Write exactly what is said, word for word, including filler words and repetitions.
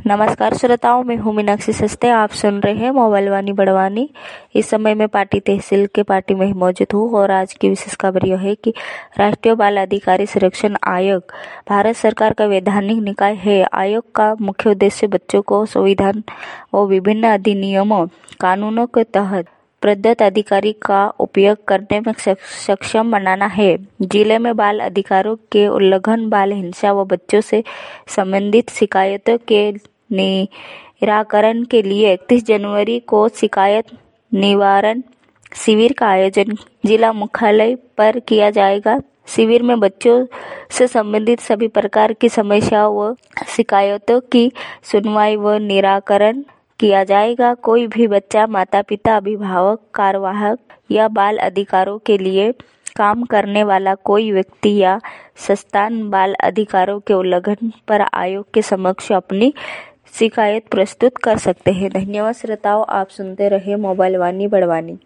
नमस्कार श्रोताओं, मैं हूँ मीनाक्षी सस्ते। आप सुन रहे हैं मोबाइल वाणी बड़वानी। इस समय मैं पाटी तहसील के पाटी में मौजूद हूँ और आज की विशेष खबर यह है कि राष्ट्रीय बाल अधिकार संरक्षण आयोग भारत सरकार का वैधानिक निकाय है। आयोग का मुख्य उद्देश्य बच्चों को संविधान व विभिन्न अधिनियमों कानूनों के तहत प्रदत्त अधिकारी का उपयोग करने में सक्षम बनाना है। जिले में बाल अधिकारों के उल्लंघन, बाल हिंसा व बच्चों से संबंधित शिकायतों के निराकरण के लिए इकतीस जनवरी को शिकायत निवारण शिविर का आयोजन जिला मुख्यालय पर किया जाएगा। शिविर में बच्चों से संबंधित सभी प्रकार की समस्याओं व शिकायतों की सुनवाई व निराकरण किया जाएगा। कोई भी बच्चा, माता पिता, अभिभावक, कार्यवाहक या बाल अधिकारों के लिए काम करने वाला कोई व्यक्ति या संस्थान बाल अधिकारों के उल्लंघन पर आयोग के समक्ष अपनी शिकायत प्रस्तुत कर सकते हैं। धन्यवाद श्रोताओं, आप सुनते रहे मोबाइल वाणी बड़वानी।